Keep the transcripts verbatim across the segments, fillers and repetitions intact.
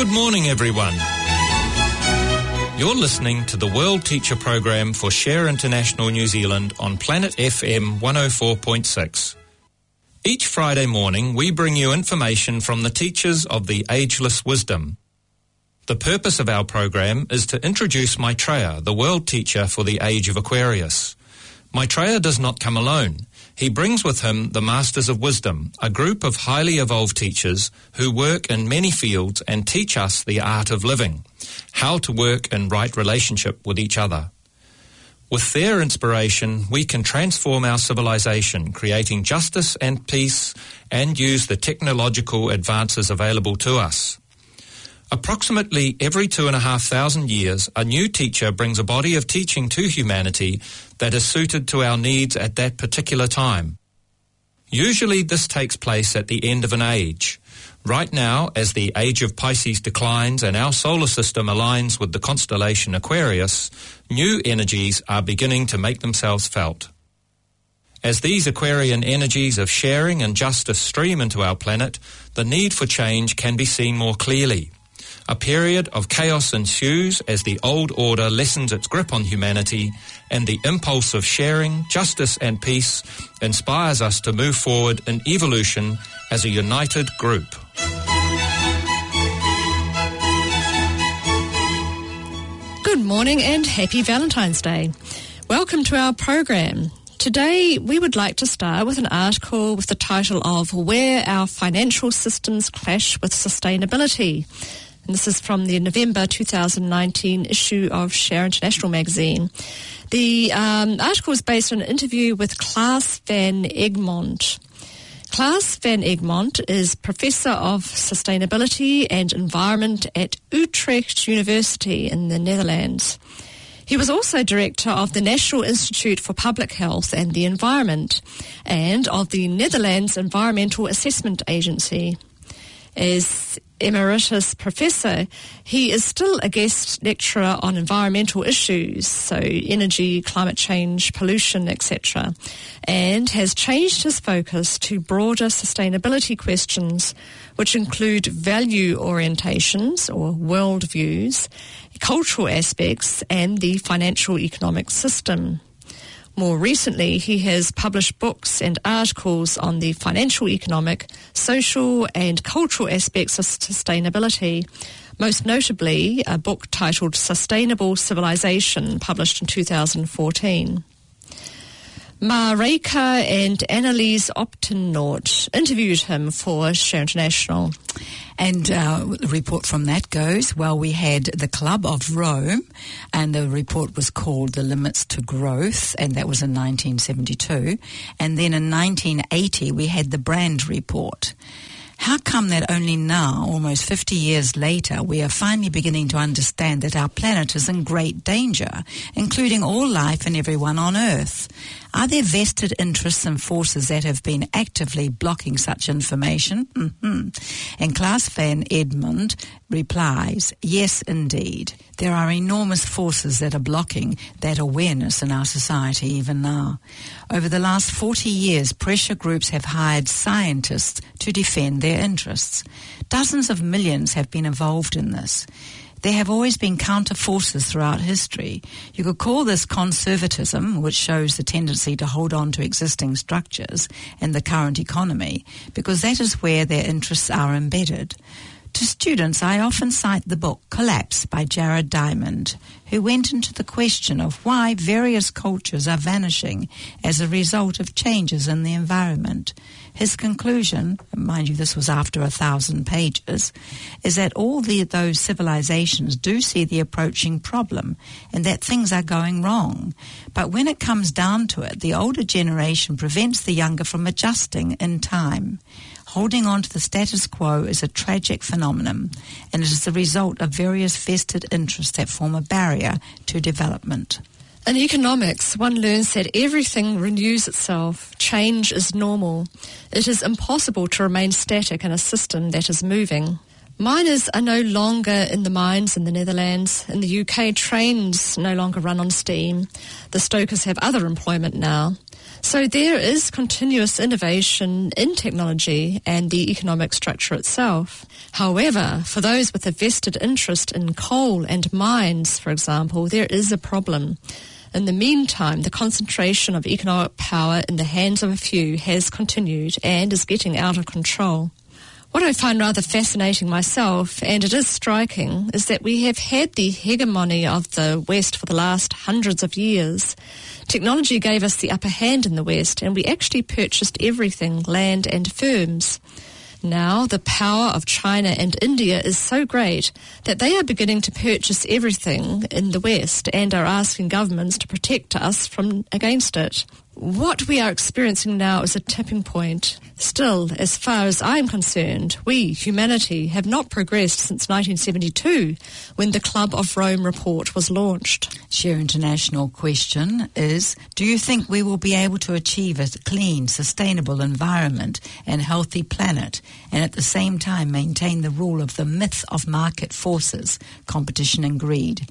Good morning, everyone. You're listening to the World Teacher Program for Share International New Zealand on Planet F M one oh four point six. Each Friday morning, we bring you information from the teachers of the Ageless Wisdom. The purpose of our program is to introduce Maitreya, the world teacher for the age of Aquarius. Maitreya does not come alone. He brings with him the Masters of Wisdom, a group of highly evolved teachers who work in many fields and teach us the art of living, how to work in right relationship with each other. With their inspiration, we can transform our civilization, creating justice and peace, and use the technological advances available to us. Approximately every two and a half thousand years, a new teacher brings a body of teaching to humanity that is suited to our needs at that particular time. Usually this takes place at the end of an age. Right now, as the age of Pisces declines and our solar system aligns with the constellation Aquarius, new energies are beginning to make themselves felt. As these Aquarian energies of sharing and justice stream into our planet, the need for change can be seen more clearly. A period of chaos ensues as the old order lessens its grip on humanity, and the impulse of sharing, justice and peace inspires us to move forward in evolution as a united group. Good morning and happy Valentine's Day. Welcome to our program. Today we would like to start with an article with the title of Where Our Financial Systems Clash with Sustainability. And this is from the November two thousand nineteen issue of Share International magazine. The um, article is based on an interview with Klaas van Egmond. Klaas van Egmond is Professor of Sustainability and Environment at Utrecht University in the Netherlands. He was also Director of the National Institute for Public Health and the Environment and of the Netherlands Environmental Assessment Agency. As Emeritus Professor, he is still a guest lecturer on environmental issues, so energy, climate change, pollution, et cetera, and has changed his focus to broader sustainability questions, which include value orientations or worldviews, cultural aspects, and the financial economic system. More recently, he has published books and articles on the financial, economic, social and cultural aspects of sustainability, most notably a book titled Sustainable Civilization, published in two thousand fourteen. Marijke and Annelies Optennoort interviewed him for Share International. And uh, the report from that goes, well, we had the Club of Rome, and the report was called The Limits to Growth, and that was in nineteen seventy-two. And then in nineteen eighty, we had the Brand Report. How come that only now, almost fifty years later, we are finally beginning to understand that our planet is in great danger, including all life and everyone on Earth? Are there vested interests and forces that have been actively blocking such information? Mm-hmm. And Klaas van Egmond replies, yes, indeed. There are enormous forces that are blocking that awareness in our society even now. Over the last forty years, pressure groups have hired scientists to defend their interests. Dozens of millions have been involved in this. There have always been counter forces throughout history. You could call this conservatism, which shows the tendency to hold on to existing structures and the current economy, because that is where their interests are embedded. To students, I often cite the book Collapse by Jared Diamond, who went into the question of why various cultures are vanishing as a result of changes in the environment. His conclusion, mind you, this was after a thousand pages, is that all the, those civilizations do see the approaching problem and that things are going wrong. But when it comes down to it, the older generation prevents the younger from adjusting in time. Holding on to the status quo is a tragic phenomenon, and it is the result of various vested interests that form a barrier to development. In economics, one learns that everything renews itself. Change is normal. It is impossible to remain static in a system that is moving. Miners are no longer in the mines in the Netherlands. In the U K, trains no longer run on steam. The stokers have other employment now. So there is continuous innovation in technology and the economic structure itself. However, for those with a vested interest in coal and mines, for example, there is a problem. In the meantime, the concentration of economic power in the hands of a few has continued and is getting out of control. What I find rather fascinating myself, and it is striking, is that we have had the hegemony of the West for the last hundreds of years. Technology gave us the upper hand in the West, and we actually purchased everything, land and firms. Now, the power of China and India is so great that they are beginning to purchase everything in the West and are asking governments to protect us from against it. What we are experiencing now is a tipping point. Still, as far as I'm concerned, we, humanity, have not progressed since nineteen seventy-two, when the Club of Rome report was launched. Share International question is, do you think we will be able to achieve a clean, sustainable environment and healthy planet, and at the same time maintain the rule of the myth of market forces, competition and greed?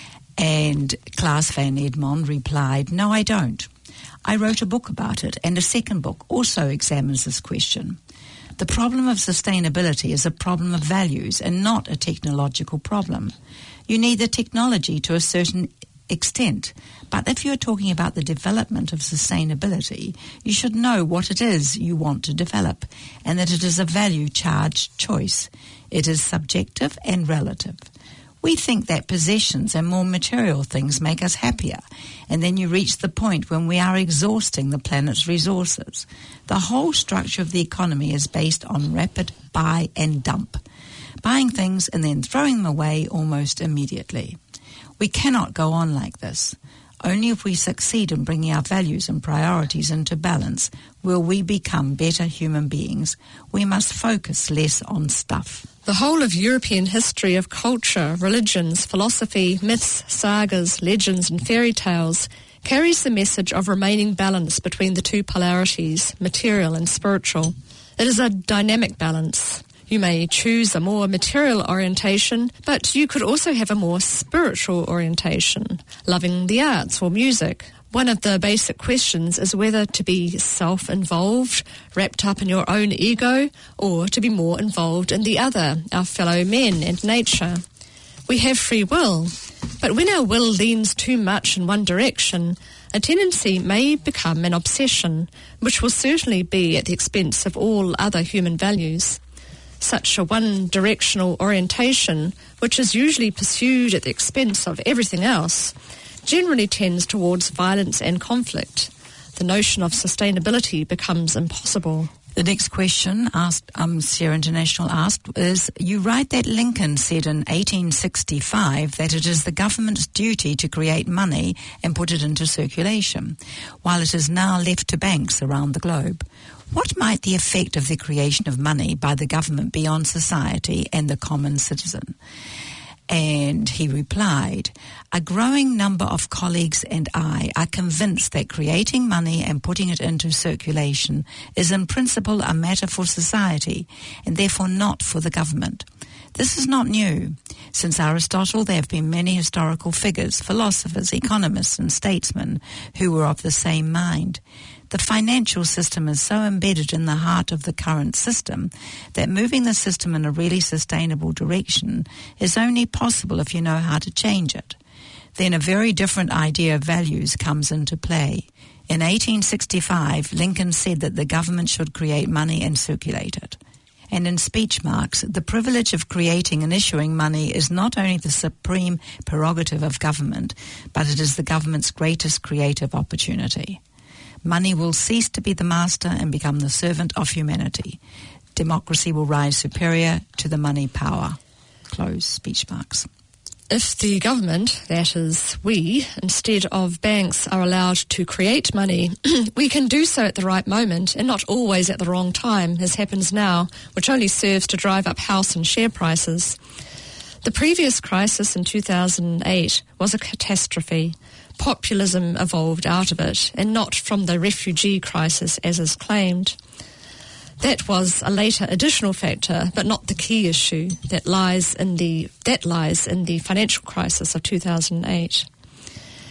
And Klaas van Edmond replied, no, I don't. I wrote a book about it, and a second book also examines this question. The problem of sustainability is a problem of values and not a technological problem. You need the technology to a certain extent, but if you're talking about the development of sustainability, you should know what it is you want to develop, and that it is a value-charged choice. It is subjective and relative. We think that possessions and more material things make us happier, and then you reach the point when we are exhausting the planet's resources. The whole structure of the economy is based on rapid buy and dump, buying things and then throwing them away almost immediately. We cannot go on like this. Only if we succeed in bringing our values and priorities into balance will we become better human beings. We must focus less on stuff. The whole of European history of culture, religions, philosophy, myths, sagas, legends and fairy tales carries the message of remaining balance between the two polarities, material and spiritual. It is a dynamic balance. You may choose a more material orientation, but you could also have a more spiritual orientation, loving the arts or music. One of the basic questions is whether to be self-involved, wrapped up in your own ego, or to be more involved in the other, our fellow men and nature. We have free will, but when our will leans too much in one direction, a tendency may become an obsession, which will certainly be at the expense of all other human values. Such a one-directional orientation, which is usually pursued at the expense of everything else, generally tends towards violence and conflict. The notion of sustainability becomes impossible. The next question asked, um, Share International asked is, you write that Lincoln said in eighteen sixty-five that it is the government's duty to create money and put it into circulation, while it is now left to banks around the globe. What might the effect of the creation of money by the government be on society and the common citizen? And he replied, a growing number of colleagues and I are convinced that creating money and putting it into circulation is in principle a matter for society and therefore not for the government. This is not new. Since Aristotle, there have been many historical figures, philosophers, economists and statesmen who were of the same mind. The financial system is so embedded in the heart of the current system that moving the system in a really sustainable direction is only possible if you know how to change it. Then a very different idea of values comes into play. In eighteen sixty-five, Lincoln said that the government should create money and circulate it. And in speech marks, the privilege of creating and issuing money is not only the supreme prerogative of government, but it is the government's greatest creative opportunity. Money will cease to be the master and become the servant of humanity. Democracy will rise superior to the money power. Close speech marks. If the government, that is we, instead of banks are allowed to create money, we can do so at the right moment and not always at the wrong time, as happens now, which only serves to drive up house and share prices. The previous crisis in two thousand eight was a catastrophe. Populism evolved out of it, and not from the refugee crisis as is claimed. That was a later additional factor, but not the key issue that lies in the that lies in the financial crisis of two thousand eight.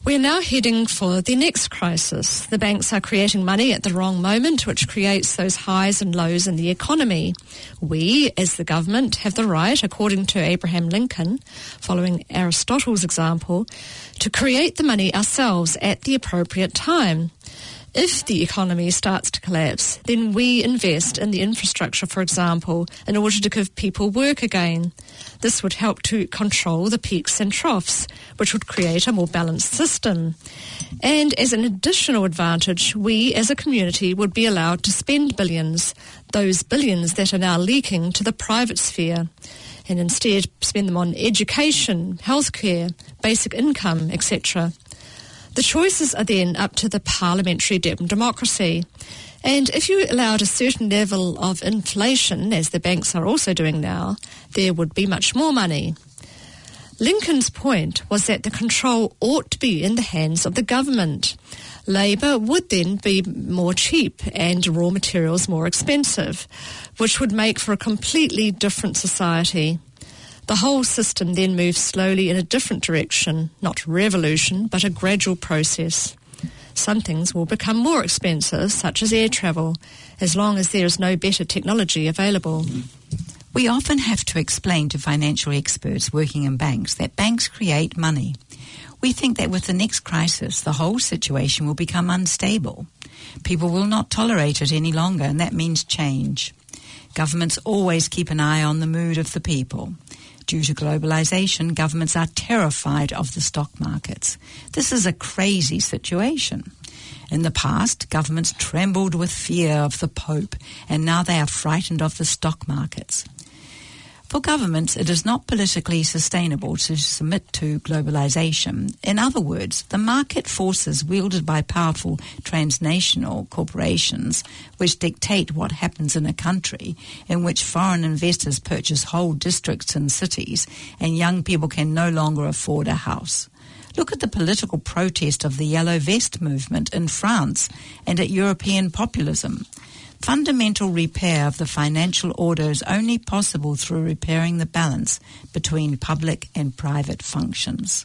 We're now heading for the next crisis. The banks are creating money at the wrong moment, which creates those highs and lows in the economy. We, as the government, have the right, according to Abraham Lincoln, following Aristotle's example, to create the money ourselves at the appropriate time. If the economy starts to collapse, then we invest in the infrastructure, for example, in order to give people work again. This would help to control the peaks and troughs, which would create a more balanced system. And as an additional advantage, we as a community would be allowed to spend billions, those billions that are now leaking to the private sphere, and instead spend them on education, healthcare, basic income, et cetera. The choices are then up to the parliamentary de- democracy. And if you allowed a certain level of inflation, as the banks are also doing now, there would be much more money. Lincoln's point was that the control ought to be in the hands of the government. Labour would then be more cheap and raw materials more expensive, which would make for a completely different society. The whole system then moves slowly in a different direction, not revolution, but a gradual process. Some things will become more expensive, such as air travel, as long as there is no better technology available. We often have to explain to financial experts working in banks that banks create money. We think that with the next crisis, the whole situation will become unstable. People will not tolerate it any longer, and that means change. Governments always keep an eye on the mood of the people. Due to globalization, governments are terrified of the stock markets. This is a crazy situation. In the past, governments trembled with fear of the Pope, and now they are frightened of the stock markets. For governments, it is not politically sustainable to submit to globalization. In other words, the market forces wielded by powerful transnational corporations, which dictate what happens in a country, in which foreign investors purchase whole districts and cities, and young people can no longer afford a house. Look at the political protest of the Yellow Vest movement in France and at European populism. Fundamental repair of the financial order is only possible through repairing the balance between public and private functions.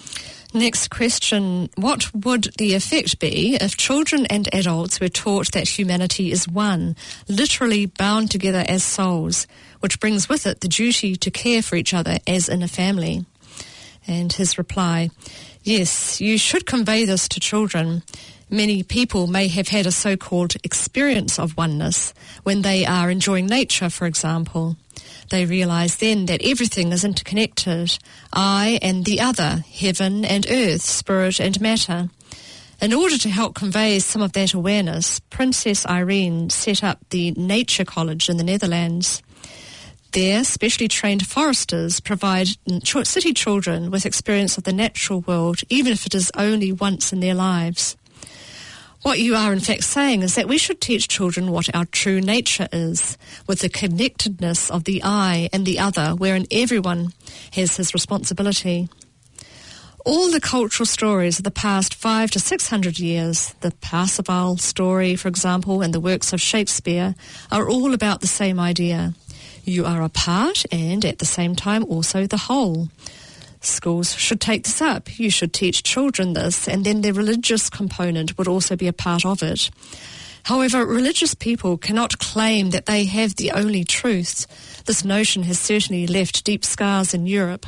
Next question. What would the effect be if children and adults were taught that humanity is one, literally bound together as souls, which brings with it the duty to care for each other as in a family? And his reply, yes, you should convey this to children. Many people may have had a so-called experience of oneness when they are enjoying nature, for example. They realise then that everything is interconnected, I and the other, heaven and earth, spirit and matter. In order to help convey some of that awareness, Princess Irene set up the Nature College in the Netherlands. There, specially trained foresters provide city children with experience of the natural world, even if it is only once in their lives. What you are in fact saying is that we should teach children what our true nature is, with the connectedness of the I and the other, wherein everyone has his responsibility. All the cultural stories of the past five to six hundred years, the Parsifal story, for example, and the works of Shakespeare, are all about the same idea. You are a part and, at the same time, also the whole. Schools should take this up. You should teach children this, and then the religious component would also be a part of it. However, religious people cannot claim that they have the only truth. This notion has certainly left deep scars in Europe.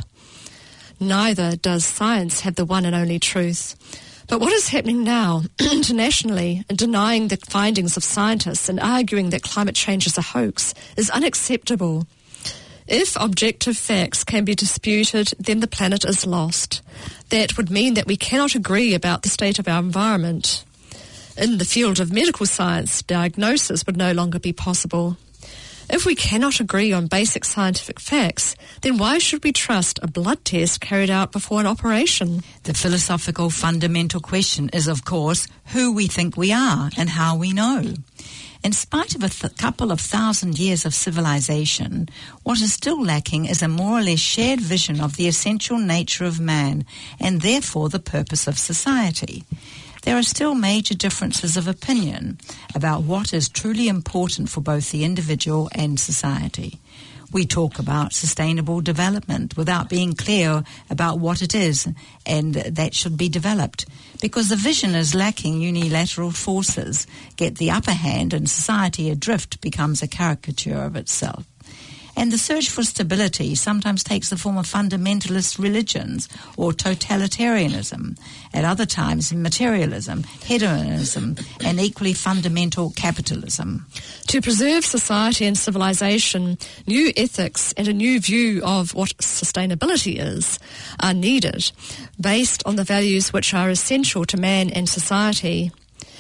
Neither does science have the one and only truth. But what is happening now, internationally, in denying the findings of scientists and arguing that climate change is a hoax, is unacceptable. If objective facts can be disputed, then the planet is lost. That would mean that we cannot agree about the state of our environment. In the field of medical science, diagnosis would no longer be possible. If we cannot agree on basic scientific facts, then why should we trust a blood test carried out before an operation? The philosophical fundamental question is, of course, who we think we are and how we know. In spite of a th- couple of thousand years of civilization, what is still lacking is a more or less shared vision of the essential nature of man and therefore the purpose of society. there are still major differences of opinion about what is truly important for both the individual and society. We talk about sustainable development without being clear about what it is and that should be developed, because the vision is lacking. Unilateral forces get the upper hand and society adrift becomes a caricature of itself. And the search for stability sometimes takes the form of fundamentalist religions or totalitarianism, at other times materialism, hedonism, and equally fundamental capitalism. To preserve society and civilization, new ethics and a new view of what sustainability is are needed, based on the values which are essential to man and society.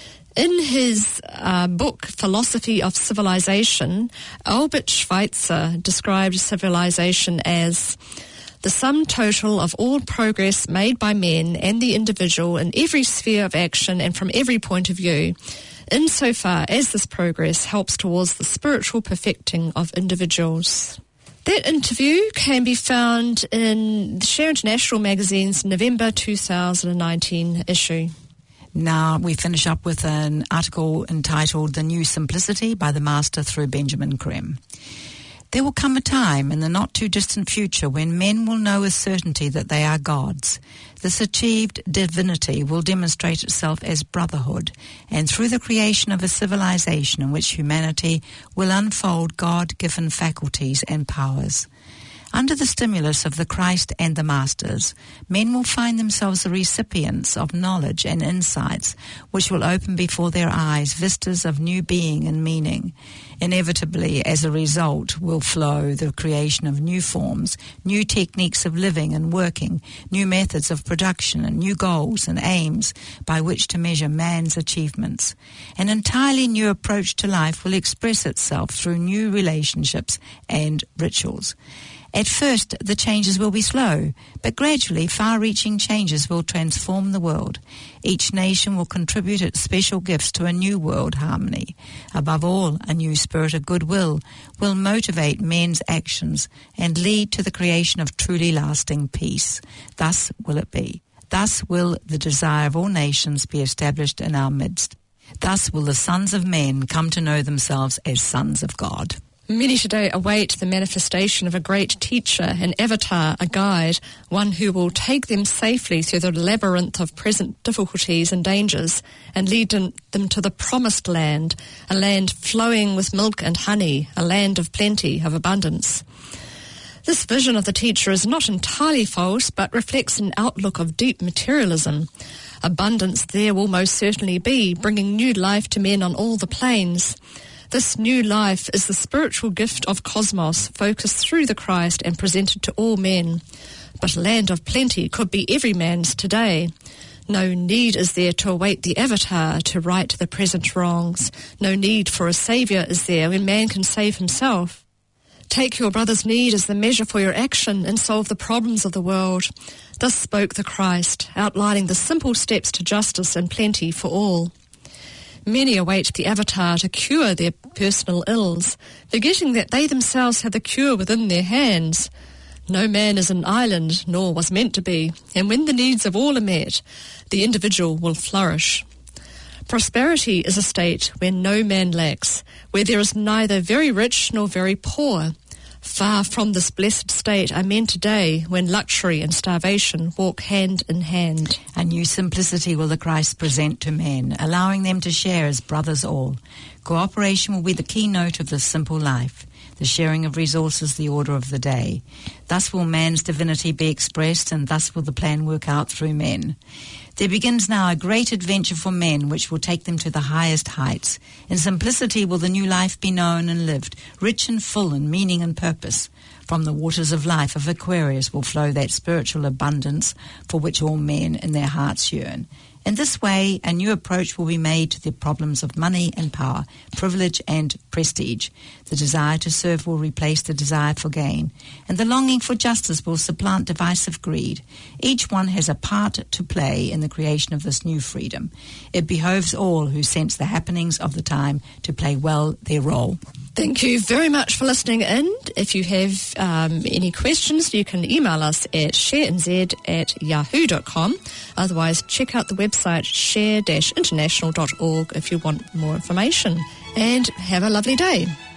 In his uh, book, Philosophy of Civilization, Albert Schweitzer described civilization as the sum total of all progress made by men and the individual in every sphere of action and from every point of view, insofar as this progress helps towards the spiritual perfecting of individuals. That interview can be found in the Share International magazine's November two thousand nineteen issue. Now we finish up with an article entitled The New Simplicity by the Master through Benjamin Creme. There will come a time in the not-too-distant future when men will know with certainty that they are gods. This achieved divinity will demonstrate itself as brotherhood, and through the creation of a civilization in which humanity will unfold God-given faculties and powers. Under the stimulus of the Christ and the Masters, men will find themselves the recipients of knowledge and insights which will open before their eyes vistas of new being and meaning. Inevitably, as a result, will flow the creation of new forms, new techniques of living and working, new methods of production, and new goals and aims by which to measure man's achievements. An entirely new approach to life will express itself through new relationships and rituals. At first, the changes will be slow, but gradually far-reaching changes will transform the world. Each nation will contribute its special gifts to a new world harmony. Above all, a new spirit of goodwill will motivate men's actions and lead to the creation of truly lasting peace. Thus will it be. Thus will the desire of all nations be established in our midst. Thus will the sons of men come to know themselves as sons of God. Many today await the manifestation of a great teacher, an avatar, a guide, one who will take them safely through the labyrinth of present difficulties and dangers and lead them to the promised land, a land flowing with milk and honey, a land of plenty, of abundance. This vision of the teacher is not entirely false, but reflects an outlook of deep materialism. Abundance there will most certainly be, bringing new life to men on all the planes. This new life is the spiritual gift of cosmos, focused through the Christ and presented to all men. But a land of plenty could be every man's today. No need is there to await the avatar to right the present wrongs. No need for a saviour is there when man can save himself. Take your brother's need as the measure for your action and solve the problems of the world. Thus spoke the Christ, outlining the simple steps to justice and plenty for all. Many await the avatar to cure their personal ills, forgetting that they themselves have the cure within their hands. No man is an island, nor was meant to be, and when the needs of all are met, the individual will flourish. Prosperity is a state where no man lacks, where there is neither very rich nor very poor. Far from this blessed state are men today, when luxury and starvation walk hand in hand. A new simplicity will the Christ present to men, allowing them to share as brothers all. Cooperation will be the keynote of this simple life. The sharing of resources the order of the day. Thus will man's divinity be expressed, and thus will the plan work out through men. There begins now a great adventure for men which will take them to the highest heights. In simplicity will the new life be known and lived, rich and full in meaning and purpose. From the waters of life of Aquarius will flow that spiritual abundance for which all men in their hearts yearn. In this way, a new approach will be made to the problems of money and power, privilege and prestige. The desire to serve will replace the desire for gain, and the longing for justice will supplant divisive greed. Each one has a part to play in the creation of this new freedom. It behoves all who sense the happenings of the time to play well their role. Thank you very much for listening in. If you have um, any questions, you can email us at sharenz at yahoo dot com. Otherwise, check out the website share dash international dot org if you want more information. And have a lovely day.